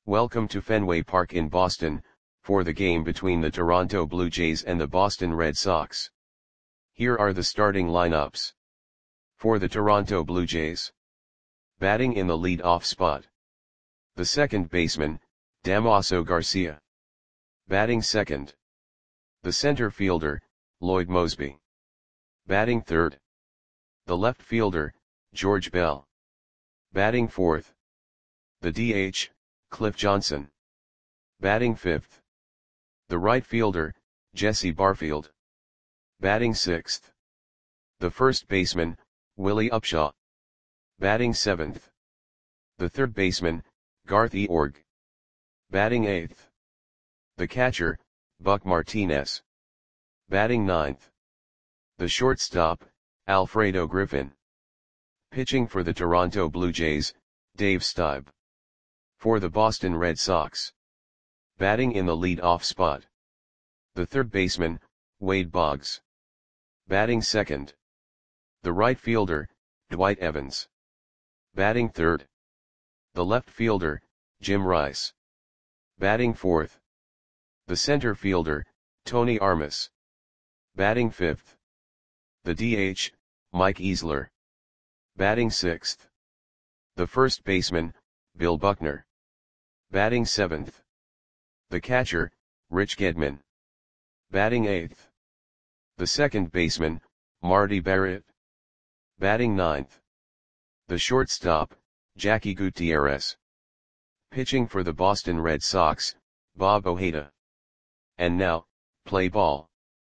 Welcome to Fenway Park in Boston, for the game between the Toronto Blue Jays and the Boston Red Sox. Here are the starting lineups. For the Toronto Blue Jays. Batting in the lead-off spot. The second baseman, Damaso Garcia. Batting second. The center fielder, Lloyd Moseby. Batting third. The left fielder, George Bell. Batting fourth. The DH, Cliff Johnson. Batting fifth. The right fielder, Jesse Barfield. Batting sixth. The first baseman, Willie Upshaw. Batting seventh. The third baseman, Garth Eorg. Batting eighth. The catcher, Buck Martinez. Batting ninth. The shortstop, Alfredo Griffin. Pitching for the Toronto Blue Jays, Dave Stieb. For the Boston Red Sox. Batting in the lead-off spot. The third baseman, Wade Boggs. Batting second. The right fielder, Dwight Evans. Batting third. The left fielder, Jim Rice. Batting fourth. The center fielder, Tony Armas. Batting fifth. The DH, Mike Easler. Batting sixth. The first baseman, Bill Buckner. Batting seventh. The catcher, Rich Gedman. Batting eighth. The second baseman, Marty Barrett. Batting ninth. The shortstop, Jackie Gutierrez. Pitching for the Boston Red Sox, Bob Ojeda. And now, play ball.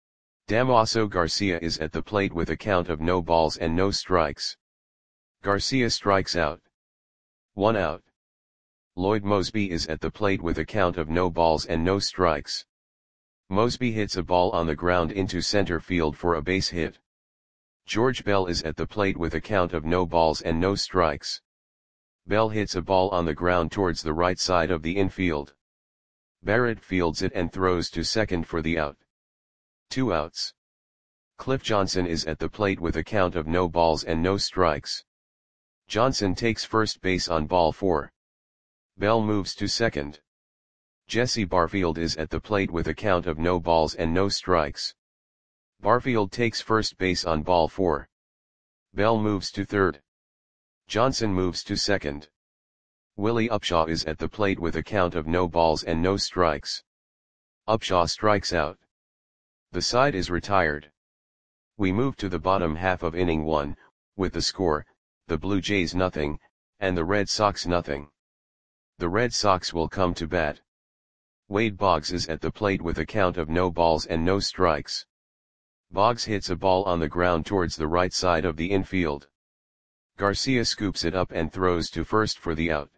Damaso Garcia is at the plate with a count of no balls and no strikes. Garcia strikes out. 1 out. Lloyd Moseby is at the plate with a count of no balls and no strikes. Moseby hits a ball on the ground into center field for a base hit. George Bell is at the plate with a count of no balls and no strikes. Bell hits a ball on the ground towards the right side of the infield. Barrett fields it and throws to second for the out. 2 outs. Cliff Johnson is at the plate with a count of no balls and no strikes. Johnson takes first base on ball 4. Bell moves to second. Jesse Barfield is at the plate with a count of no balls and no strikes. Barfield takes first base on ball 4. Bell moves to third. Johnson moves to second. Willie Upshaw is at the plate with a count of no balls and no strikes. Upshaw strikes out. The side is retired. We move to the bottom half of inning 1, with the score, the Blue Jays nothing, and the Red Sox nothing. The Red Sox will come to bat. Wade Boggs is at the plate with a count of no balls and no strikes. Boggs hits a ball on the ground towards the right side of the infield. Garcia scoops it up and throws to first for the out.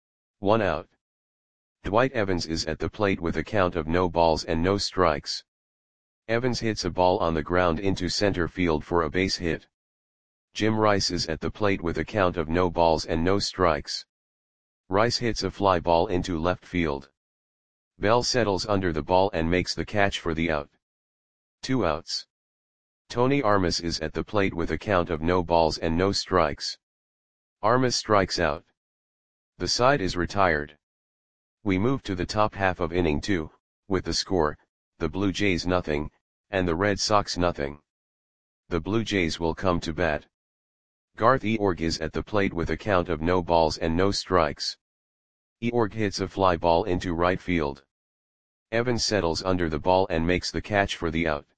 1 out. Dwight Evans is at the plate with a count of no balls and no strikes. Evans hits a ball on the ground into center field for a base hit. Jim Rice is at the plate with a count of no balls and no strikes. Rice hits a fly ball into left field. Bell settles under the ball and makes the catch for the out. 2 outs. Tony Armas is at the plate with a count of no balls and no strikes. Armas strikes out. The side is retired. We move to the top half of inning 2, with the score, the Blue Jays nothing, and the Red Sox nothing. The Blue Jays will come to bat. Garth Eorg is at the plate with a count of no balls and no strikes. Eorg hits a fly ball into right field. Evans settles under the ball and makes the catch for the out.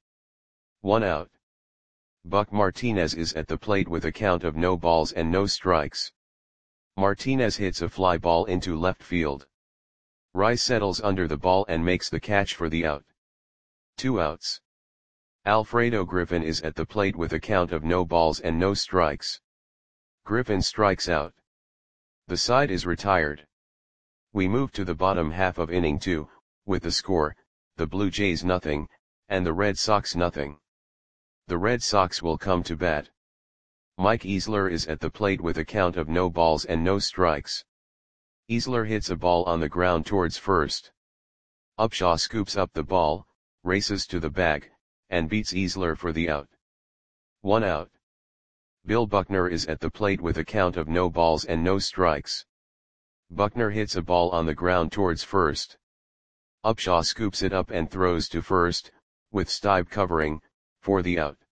1 out. Buck Martinez is at the plate with a count of no balls and no strikes. Martinez hits a fly ball into left field. Rice settles under the ball and makes the catch for the out. 2 outs. Alfredo Griffin is at the plate with a count of no balls and no strikes. Griffin strikes out. The side is retired. We move to the bottom half of inning 2, with the score, the Blue Jays nothing, and the Red Sox nothing. The Red Sox will come to bat. Mike Easler is at the plate with a count of no balls and no strikes. Easler hits a ball on the ground towards first. Upshaw scoops up the ball, races to the bag, and beats Easler for the out. 1 out. Bill Buckner is at the plate with a count of no balls and no strikes. Buckner hits a ball on the ground towards first. Upshaw scoops it up and throws to first, with Stibe covering, for the out.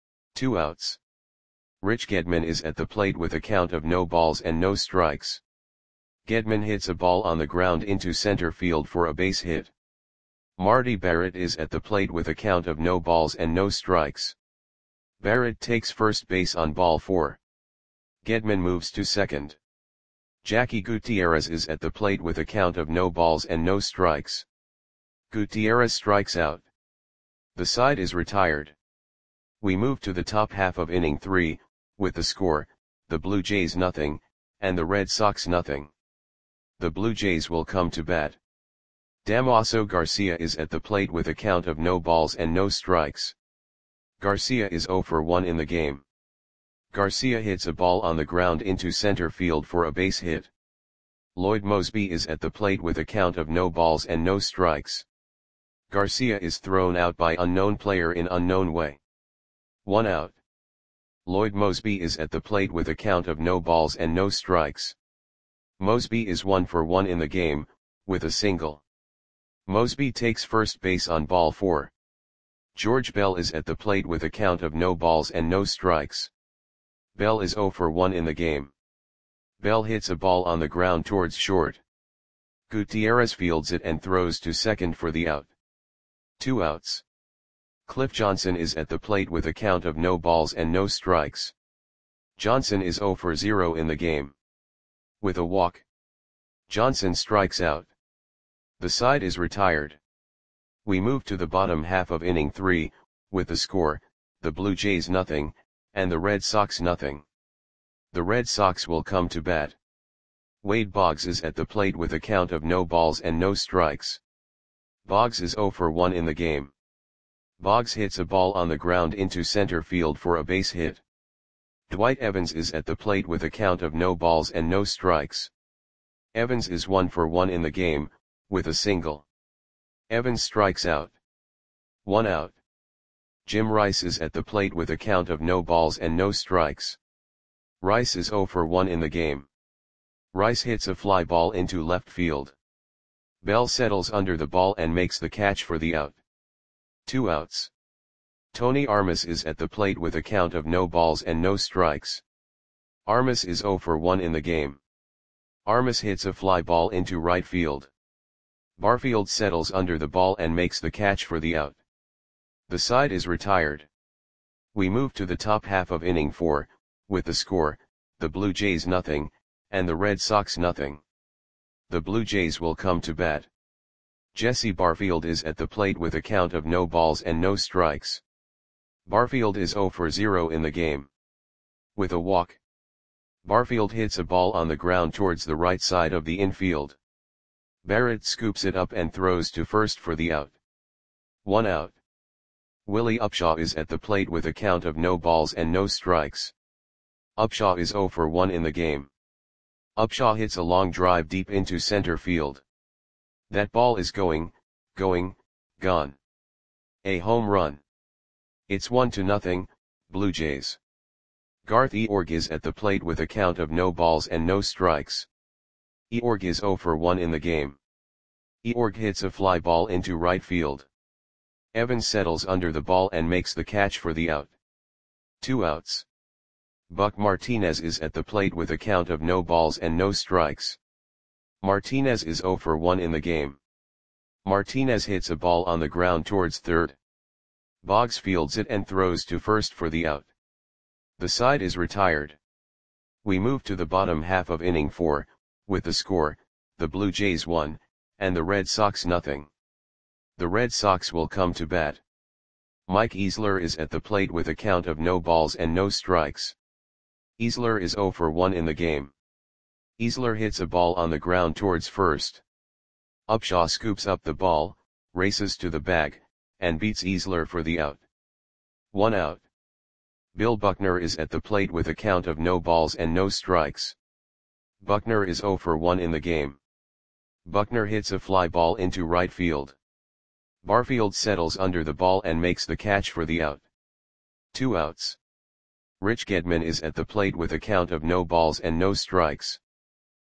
2 outs. Rich Gedman is at the plate with a count of no balls and no strikes. Gedman hits a ball on the ground into center field for a base hit. Marty Barrett is at the plate with a count of no balls and no strikes. Barrett takes first base on ball 4. Gedman moves to second. Jackie Gutierrez is at the plate with a count of no balls and no strikes. Gutierrez strikes out. The side is retired. We move to the top half of inning 3, with the score, the Blue Jays nothing, and the Red Sox nothing. The Blue Jays will come to bat. Damaso Garcia is at the plate with a count of no balls and no strikes. Garcia is 0 for 1 in the game. Garcia hits a ball on the ground into center field for a base hit. Lloyd Moseby is at the plate with a count of no balls and no strikes. Garcia is thrown out by unknown player in unknown way. 1 out. Lloyd Moseby is at the plate with a count of no balls and no strikes. Moseby is 1 for 1 in the game, with a single. Moseby takes first base on ball 4. George Bell is at the plate with a count of no balls and no strikes. Bell is 0 for 1 in the game. Bell hits a ball on the ground towards short. Gutierrez fields it and throws to second for the out. 2 outs. Cliff Johnson is at the plate with a count of no balls and no strikes. Johnson is 0 for 0 in the game. With a walk, Johnson strikes out. The side is retired. We move to the bottom half of inning 3, with the score, the Blue Jays nothing, and the Red Sox nothing. The Red Sox will come to bat. Wade Boggs is at the plate with a count of no balls and no strikes. Boggs is 0 for 1 in the game. Boggs hits a ball on the ground into center field for a base hit. Dwight Evans is at the plate with a count of no balls and no strikes. Evans is 1 for 1 in the game, with a single. Evans strikes out. 1 out. Jim Rice is at the plate with a count of no balls and no strikes. Rice is 0 for 1 in the game. Rice hits a fly ball into left field. Bell settles under the ball and makes the catch for the out. 2 outs. Tony Armas is at the plate with a count of no balls and no strikes. Armas is 0 for 1 in the game. Armas hits a fly ball into right field. Barfield settles under the ball and makes the catch for the out. The side is retired. We move to the top half of inning 4, with the score, the Blue Jays nothing, and the Red Sox nothing. The Blue Jays will come to bat. Jesse Barfield is at the plate with a count of no balls and no strikes. Barfield is 0 for 0 in the game. With a walk, Barfield hits a ball on the ground towards the right side of the infield. Barrett scoops it up and throws to first for the out. 1 out. Willie Upshaw is at the plate with a count of no balls and no strikes. Upshaw is 0 for 1 in the game. Upshaw hits a long drive deep into center field. That ball is gone. A home run. It's 1-0, Blue Jays. Garth Eorg is at the plate with a count of no balls and no strikes. Eorg is 0 for 1 in the game. Eorg hits a fly ball into right field. Evans settles under the ball and makes the catch for the out. 2 outs. Buck Martinez is at the plate with a count of no balls and no strikes. Martinez is 0 for 1 in the game. Martinez hits a ball on the ground towards third. Boggs fields it and throws to first for the out. The side is retired. We move to the bottom half of inning 4, with the score, the Blue Jays 1, and the Red Sox nothing. The Red Sox will come to bat. Mike Easler is at the plate with a count of no balls and no strikes. Easler is 0 for 1 in the game. Easler hits a ball on the ground towards first. Upshaw scoops up the ball, races to the bag, and beats Easler for the out. 1 out. Bill Buckner is at the plate with a count of no balls and no strikes. Buckner is 0 for 1 in the game. Buckner hits a fly ball into right field. Barfield settles under the ball and makes the catch for the out. 2 outs. Rich Gedman is at the plate with a count of no balls and no strikes.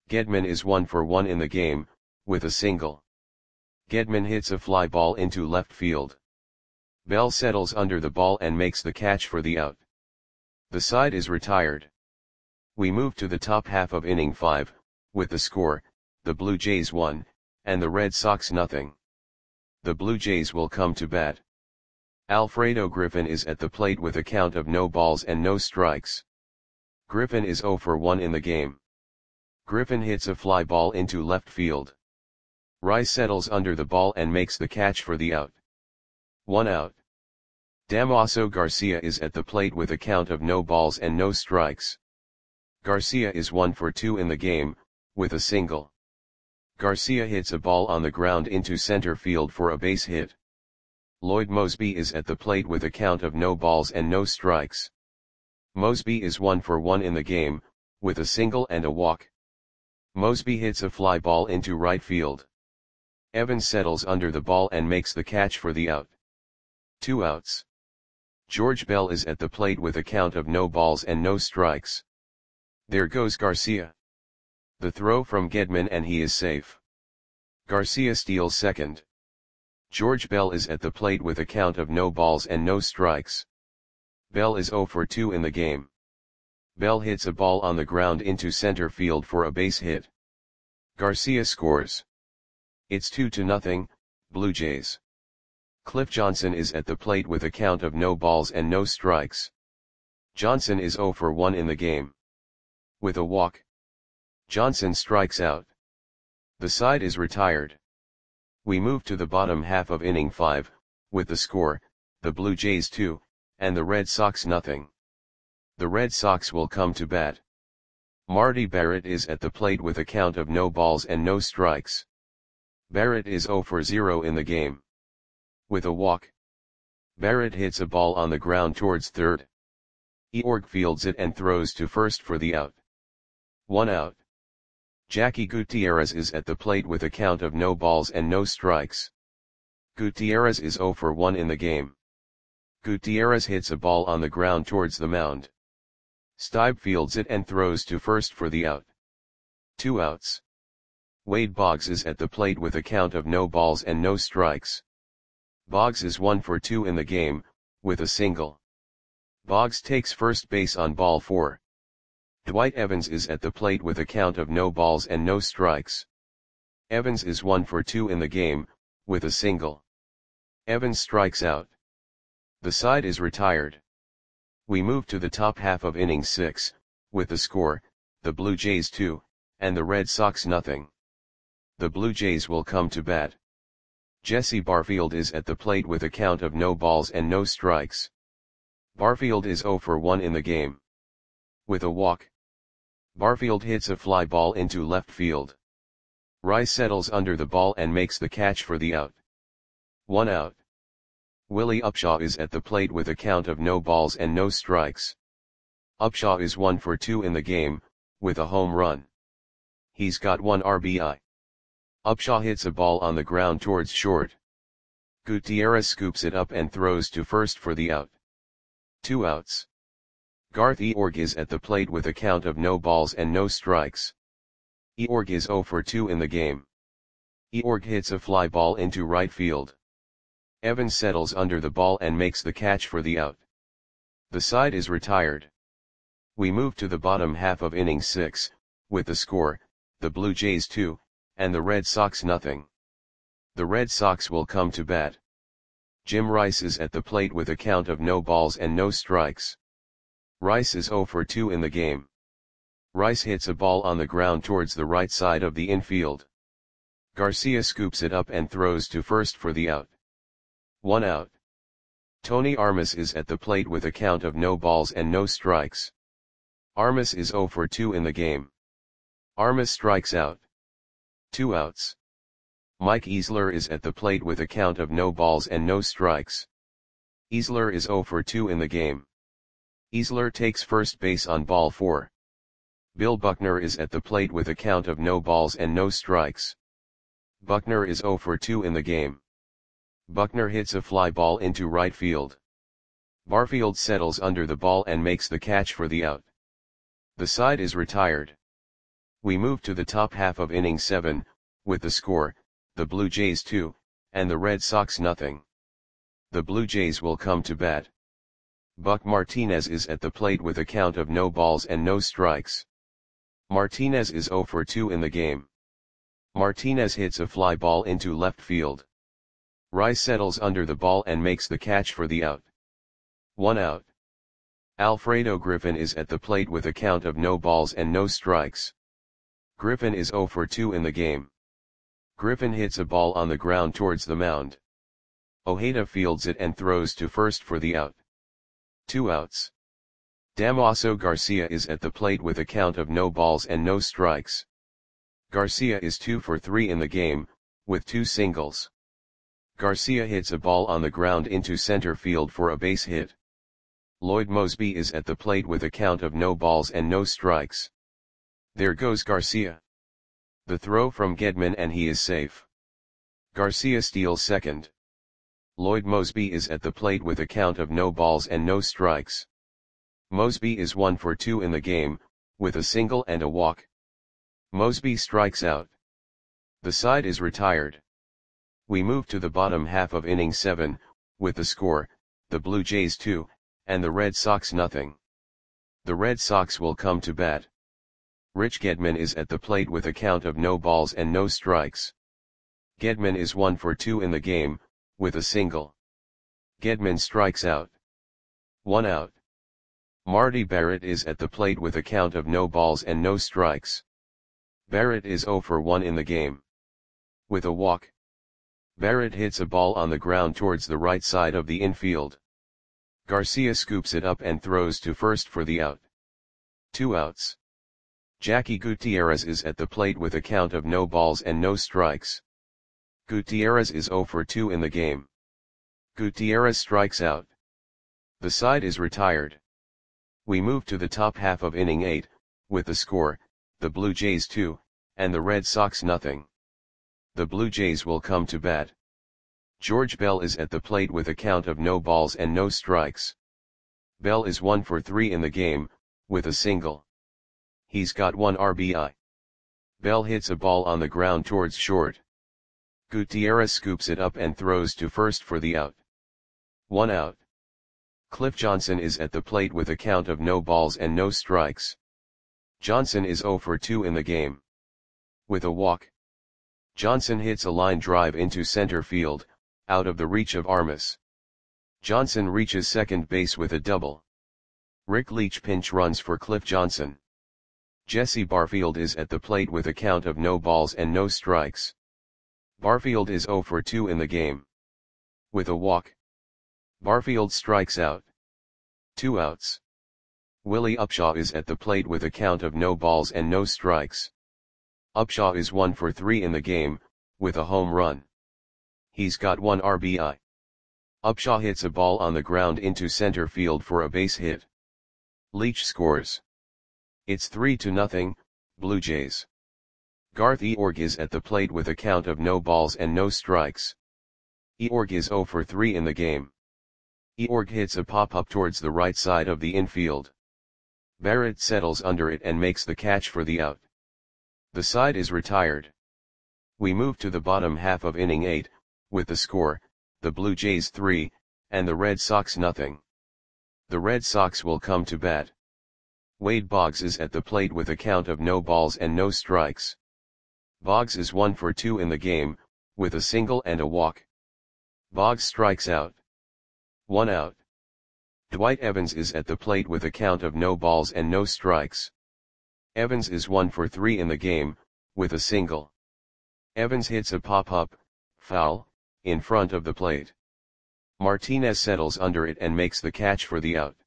Gedman is 1 for 1 in the game, with a single. Gedman hits a fly ball into left field. Bell settles under the ball and makes the catch for the out. The side is retired. We move to the top half of inning 5, with the score, the Blue Jays 1, and the Red Sox nothing. The Blue Jays will come to bat. Alfredo Griffin is at the plate with a count of no balls and no strikes. Griffin is 0 for 1 in the game. Griffin hits a fly ball into left field. Rice settles under the ball and makes the catch for the out. 1 out. Damaso Garcia is at the plate with a count of no balls and no strikes. Garcia is 1 for 2 in the game, with a single. Garcia hits a ball on the ground into center field for a base hit. Lloyd Moseby is at the plate with a count of no balls and no strikes. Moseby is 1 for 1 in the game, with a single and a walk. Moseby hits a fly ball into right field. Evans settles under the ball and makes the catch for the out. 2 outs. George Bell is at the plate with a count of no balls and no strikes. There goes Garcia. The throw from Gedman and he is safe. Garcia steals second. George Bell is at the plate with a count of no balls and no strikes. Bell is 0 for 2 in the game. Bell hits a ball on the ground into center field for a base hit. Garcia scores. It's 2-0, Blue Jays. Cliff Johnson is at the plate with a count of no balls and no strikes. Johnson is 0 for 1 in the game. With a walk, Johnson strikes out. The side is retired. We move to the bottom half of inning 5, with the score, the Blue Jays 2, and the Red Sox nothing. The Red Sox will come to bat. Marty Barrett is at the plate with a count of no balls and no strikes. Barrett is 0 for 0 in the game. With a walk, Barrett hits a ball on the ground towards third. Eorg fields it and throws to first for the out. 1 out. Jackie Gutierrez is at the plate with a count of no balls and no strikes. Gutierrez is 0 for 1 in the game. Gutierrez hits a ball on the ground towards the mound. Stibe fields it and throws to first for the out. 2 outs. Wade Boggs is at the plate with a count of no balls and no strikes. Boggs is 1 for 2 in the game, with a single. Boggs takes first base on ball 4. Dwight Evans is at the plate with a count of no balls and no strikes. Evans is 1 for 2 in the game, with a single. Evans strikes out. The side is retired. We move to the top half of inning 6, with the score, the Blue Jays 2, and the Red Sox nothing. The Blue Jays will come to bat. Jesse Barfield is at the plate with a count of no balls and no strikes. Barfield is 0 for 1 in the game. With a walk, Barfield hits a fly ball into left field. Rice settles under the ball and makes the catch for the out. 1 out. Willie Upshaw is at the plate with a count of no balls and no strikes. Upshaw is 1 for 2 in the game, with a home run. He's got 1 RBI. Upshaw hits a ball on the ground towards short. Gutierrez scoops it up and throws to first for the out. 2 outs. Garth Eorg is at the plate with a count of no balls and no strikes. Eorg is 0 for 2 in the game. Eorg hits a fly ball into right field. Evans settles under the ball and makes the catch for the out. The side is retired. We move to the bottom half of inning 6, with the score, the Blue Jays 2, and the Red Sox nothing. The Red Sox will come to bat. Jim Rice is at the plate with a count of no balls and no strikes. Rice is 0 for 2 in the game. Rice hits a ball on the ground towards the right side of the infield. Garcia scoops it up and throws to first for the out. 1 out. Tony Armas is at the plate with a count of no balls and no strikes. Armas is 0 for 2 in the game. Armas strikes out. 2 outs. Mike Easler is at the plate with a count of no balls and no strikes. Easler is 0 for 2 in the game. Easler takes first base on ball 4. Bill Buckner is at the plate with a count of no balls and no strikes. Buckner is 0 for 2 in the game. Buckner hits a fly ball into right field. Barfield settles under the ball and makes the catch for the out. The side is retired. We move to the top half of inning 7, with the score, the Blue Jays 2, and the Red Sox nothing. The Blue Jays will come to bat. Buck Martinez is at the plate with a count of no balls and no strikes. Martinez is 0 for 2 in the game. Martinez hits a fly ball into left field. Rice settles under the ball and makes the catch for the out. 1 out. Alfredo Griffin is at the plate with a count of no balls and no strikes. Griffin is 0 for 2 in the game. Griffin hits a ball on the ground towards the mound. Ojeda fields it and throws to first for the out. 2 outs. Damaso Garcia is at the plate with a count of no balls and no strikes. Garcia is 2 for 3 in the game, with 2 singles. Garcia hits a ball on the ground into center field for a base hit. Lloyd Moseby is at the plate with a count of no balls and no strikes. There goes Garcia. The throw from Gedman and he is safe. Garcia steals second. Lloyd Moseby is at the plate with a count of no balls and no strikes. Moseby is 1 for 2 in the game, with a single and a walk. Moseby strikes out. The side is retired. We move to the bottom half of inning 7, with the score, the Blue Jays 2, and the Red Sox nothing. The Red Sox will come to bat. Rich Gedman is at the plate with a count of no balls and no strikes. Gedman is 1 for 2 in the game, with a single. Gedman strikes out. 1 out. Marty Barrett is at the plate with a count of no balls and no strikes. Barrett is 0 for 1 in the game. With a walk. Barrett hits a ball on the ground towards the right side of the infield. Garcia scoops it up and throws to first for the out. 2 outs. Jackie Gutierrez is at the plate with a count of no balls and no strikes. Gutierrez is 0 for 2 in the game. Gutierrez strikes out. The side is retired. We move to the top half of inning 8, with the score, the Blue Jays 2, and the Red Sox nothing. The Blue Jays will come to bat. George Bell is at the plate with a count of no balls and no strikes. Bell is 1 for 3 in the game, with a single. He's got 1 RBI. Bell hits a ball on the ground towards short. Gutierrez scoops it up and throws to first for the out. 1 out. Cliff Johnson is at the plate with a count of no balls and no strikes. Johnson is 0 for 2 in the game. With a walk. Johnson hits a line drive into center field, out of the reach of Armas. Johnson reaches second base with a double. Rick Leach pinch runs for Cliff Johnson. Jesse Barfield is at the plate with a count of no balls and no strikes. Barfield is 0 for 2 in the game. With a walk. Barfield strikes out. 2 outs. Willie Upshaw is at the plate with a count of no balls and no strikes. Upshaw is 1 for 3 in the game, with a home run. He's got 1 RBI. Upshaw hits a ball on the ground into center field for a base hit. Leach scores. It's 3-0, Blue Jays. Garth Eorg is at the plate with a count of no balls and no strikes. Eorg is 0 for 3 in the game. Eorg hits a pop-up towards the right side of the infield. Barrett settles under it and makes the catch for the out. The side is retired. We move to the bottom half of inning 8, with the score, the Blue Jays 3, and the Red Sox nothing. The Red Sox will come to bat. Wade Boggs is at the plate with a count of no balls and no strikes. Boggs is 1 for 2 in the game, with a single and a walk. Boggs strikes out. 1 out. Dwight Evans is at the plate with a count of no balls and no strikes. Evans is 1 for 3 in the game, with a single. Evans hits a pop-up, foul, in front of the plate. Martinez settles under it and makes the catch for the out.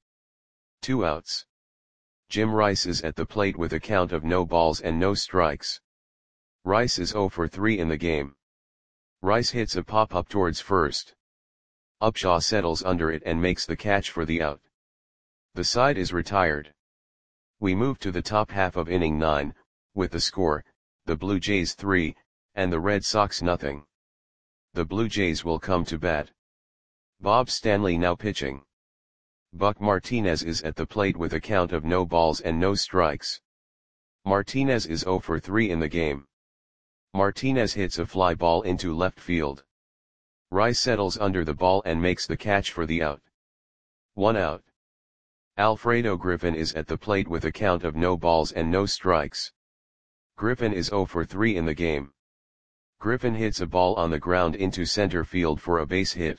2 outs. Jim Rice is at the plate with a count of no balls and no strikes. Rice is 0 for 3 in the game. Rice hits a pop-up towards first. Upshaw settles under it and makes the catch for the out. The side is retired. We move to the top half of inning 9, with the score, the Blue Jays 3, and the Red Sox nothing. The Blue Jays will come to bat. Bob Stanley now pitching. Buck Martinez is at the plate with a count of no balls and no strikes. Martinez is 0 for 3 in the game. Martinez hits a fly ball into left field. Rice settles under the ball and makes the catch for the out. 1 out. Alfredo Griffin is at the plate with a count of no balls and no strikes. Griffin is 0 for 3 in the game. Griffin hits a ball on the ground into center field for a base hit.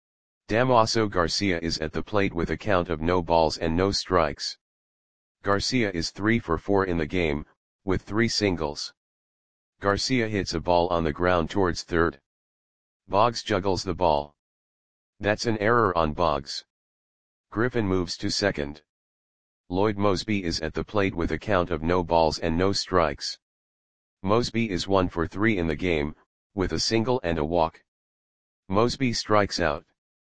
Damaso Garcia is at the plate with a count of no balls and no strikes. Garcia is 3 for 4 in the game, with 3 singles. Garcia hits a ball on the ground towards third. Boggs juggles the ball. That's an error on Boggs. Griffin moves to second. Lloyd Mosby is at the plate with a count of no balls and no strikes. Mosby is 1 for 3 in the game, with a single and a walk. Mosby strikes out.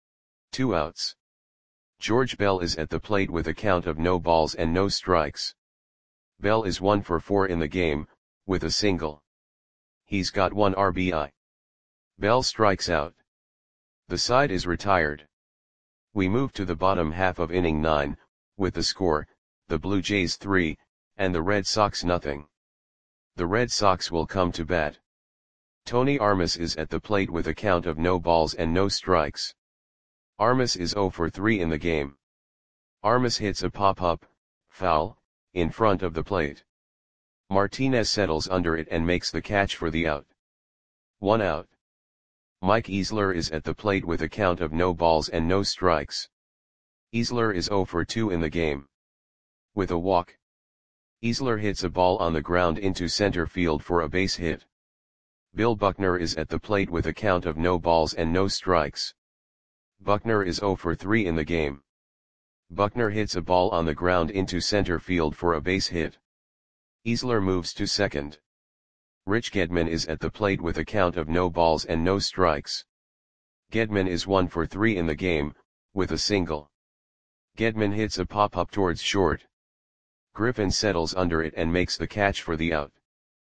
2 outs. George Bell is at the plate with a count of no balls and no strikes. Bell is 1 for 4 in the game, with a single. He's got 1 RBI. Bell strikes out. The side is retired. We move to the bottom half of inning 9, with the score, the Blue Jays 3, and the Red Sox nothing. The Red Sox will come to bat. Tony Armas is at the plate with a count of no balls and no strikes. Armas is 0 for 3 in the game. Armas hits a pop-up, foul, in front of the plate. Martinez settles under it and makes the catch for the out. 1 out. Mike Easler is at the plate with a count of no balls and no strikes. Easler is 0 for 2 in the game. With a walk. Easler hits a ball on the ground into center field for a base hit. Bill Buckner is at the plate with a count of no balls and no strikes. Buckner is 0 for 3 in the game. Buckner hits a ball on the ground into center field for a base hit. Easler moves to second. Rich Gedman is at the plate with a count of no balls and no strikes. Gedman is 1 for 3 in the game, with a single. Gedman hits a pop-up towards short. Griffin settles under it and makes the catch for the out.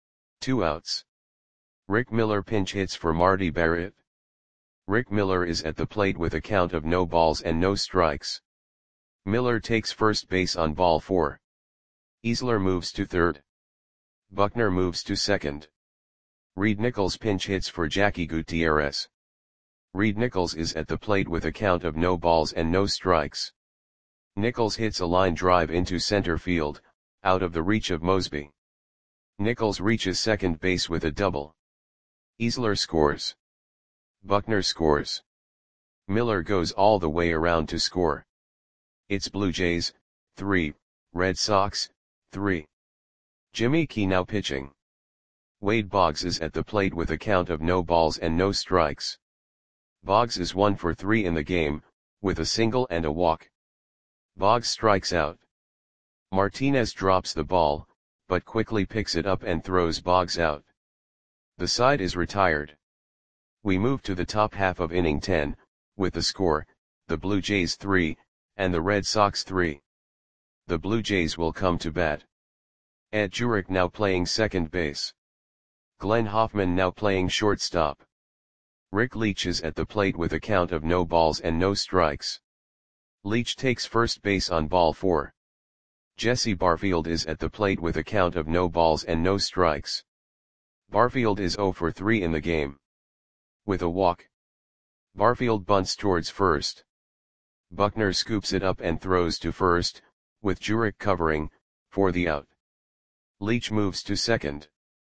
2 outs. Rick Miller pinch hits for Marty Barrett. Rick Miller is at the plate with a count of no balls and no strikes. Miller takes first base on ball 4. Easler moves to third. Buckner moves to second. Reed Nichols pinch hits for Jackie Gutierrez. Reed Nichols is at the plate with a count of no balls and no strikes. Nichols hits a line drive into center field, out of the reach of Mosby. Nichols reaches second base with a double. Easler scores. Buckner scores. Miller goes all the way around to score. It's Blue Jays, 3, Red Sox, 3. Jimmy Key now pitching. Wade Boggs is at the plate with a count of no balls and no strikes. Boggs is 1 for 3 in the game, with a single and a walk. Boggs strikes out. Martinez drops the ball, but quickly picks it up and throws Boggs out. The side is retired. We move to the top half of inning 10, with the score, the Blue Jays 3, and the Red Sox 3. The Blue Jays will come to bat. Ed Jurek now playing second base. Glenn Hoffman now playing shortstop. Rick Leach is at the plate with a count of no balls and no strikes. Leach takes first base on ball 4. Jesse Barfield is at the plate with a count of no balls and no strikes. Barfield is 0 for 3 in the game. With a walk. Barfield bunts towards first. Buckner scoops it up and throws to first, with Jurek covering, for the out. Leach moves to second.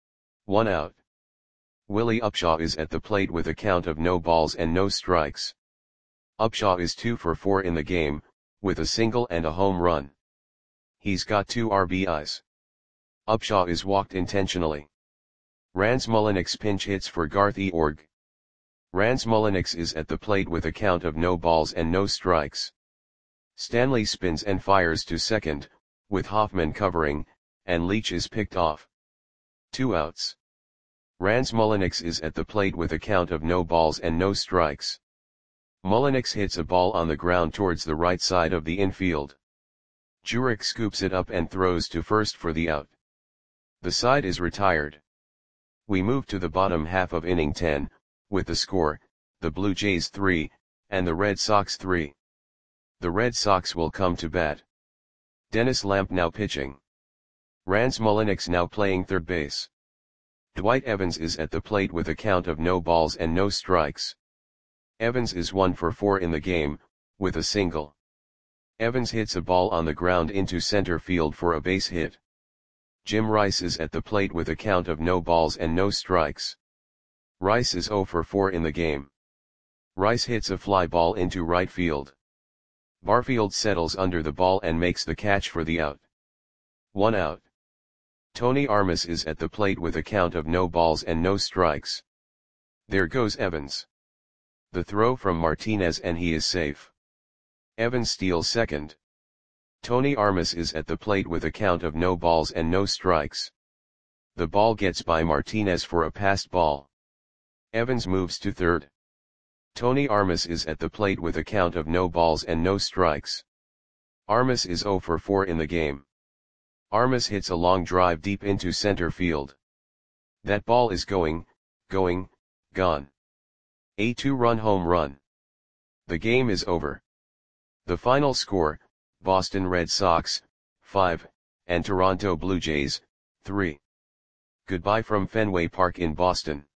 1 out. Willie Upshaw is at the plate with a count of no balls and no strikes. Upshaw is 2 for 4 in the game, with a single and a home run. He's got 2 RBIs. Upshaw is walked intentionally. Rans Mulliniks pinch hits for Garth Eorg. Rans Mulliniks is at the plate with a count of no balls and no strikes. Stanley spins and fires to second, with Hoffman covering, and Leach is picked off. 2 outs. Rans Mulliniks is at the plate with a count of no balls and no strikes. Mulliniks hits a ball on the ground towards the right side of the infield. Jurek scoops it up and throws to first for the out. The side is retired. We move to the bottom half of inning 10, with the score, the Blue Jays 3, and the Red Sox 3. The Red Sox will come to bat. Dennis Lamp now pitching. Rance Mulliniks now playing third base. Dwight Evans is at the plate with a count of no balls and no strikes. Evans is 1 for 4 in the game, with a single. Evans hits a ball on the ground into center field for a base hit. Jim Rice is at the plate with a count of no balls and no strikes. Rice is 0 for 4 in the game. Rice hits a fly ball into right field. Barfield settles under the ball and makes the catch for the out. 1 out. Tony Armas is at the plate with a count of no balls and no strikes. There goes Evans. The throw from Martinez and he is safe. Evans steals second. Tony Armas is at the plate with a count of no balls and no strikes. The ball gets by Martinez for a passed ball. Evans moves to third. Tony Armas is at the plate with a count of no balls and no strikes. Armas is 0 for 4 in the game. Armas hits a long drive deep into center field. That ball is gone. A 2-run home run. The game is over. The final score, Boston Red Sox, 5, and Toronto Blue Jays, 3. Goodbye from Fenway Park in Boston.